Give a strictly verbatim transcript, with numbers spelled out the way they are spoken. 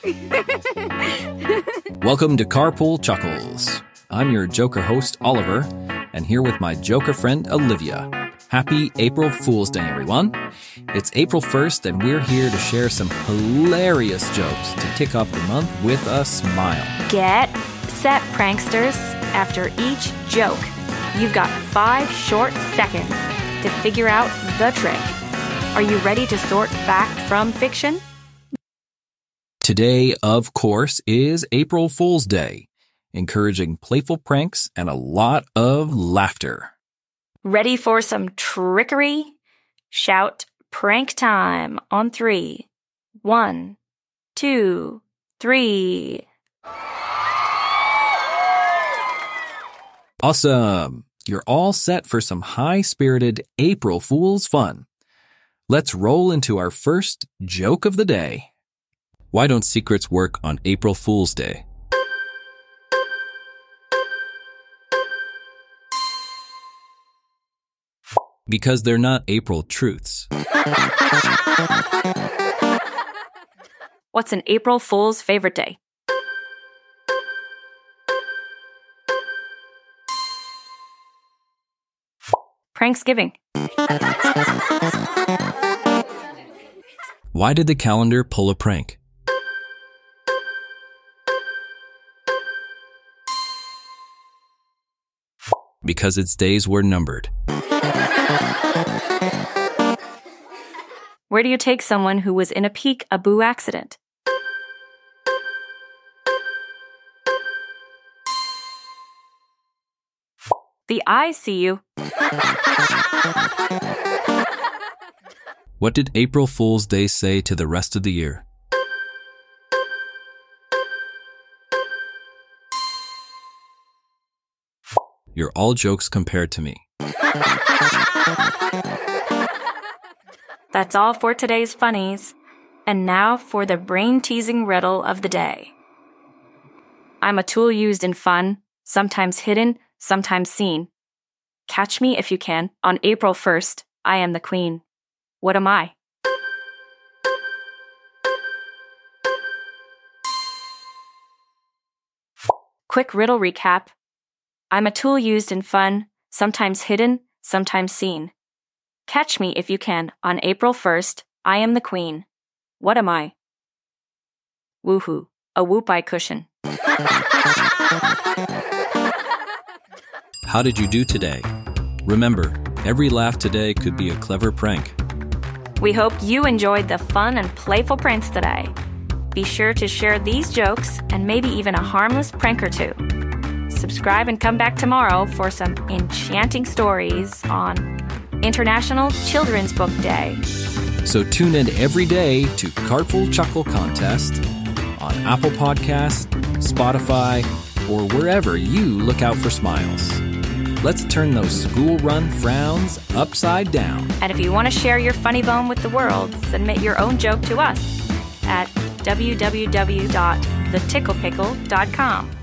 Welcome to Carpool Chuckles. I'm your Joker host, Oliver, and here with my Joker friend, Olivia. Happy April Fool's Day, everyone. It's April first, and we're here to share some hilarious jokes to kick off the month with a smile. Get set, pranksters. After each joke, you've got five short seconds to figure out the trick. Are you ready to sort fact from fiction? Today, of course, is April Fool's Day, encouraging playful pranks and a lot of laughter. Ready for some trickery? Shout prank time on three. One, two, three. Awesome! You're all set for some high-spirited April Fool's fun. Let's roll into our first joke of the day. Why don't secrets work on April Fool's Day? Because they're not April truths. What's an April Fool's favorite day? Pranksgiving. Why did the calendar pull a prank? Because its days were numbered. Where do you take someone who was in a peek-a-boo accident? The eyes see you. What did April Fool's Day say to the rest of the year? You're all jokes compared to me. That's all for today's funnies. And now for the brain-teasing riddle of the day. I'm a tool used in fun, sometimes hidden, sometimes seen. Catch me if you can. On April first, I am the queen. What am I? Quick riddle recap. I'm a tool used in fun, sometimes hidden, sometimes seen. Catch me if you can. On April first, I am the queen. What am I? Woohoo, a whoop-eye cushion. How did you do today? Remember, every laugh today could be a clever prank. We hope you enjoyed the fun and playful pranks today. Be sure to share these jokes and maybe even a harmless prank or two. Subscribe and come back tomorrow for some enchanting stories on International Children's Book Day. So tune in every day to Carpool Chuckle Contest on Apple Podcasts, Spotify, or wherever you look out for smiles. Let's turn those school-run frowns upside down. And if you want to share your funny bone with the world, submit your own joke to us at w w w dot the tickle pickle dot com.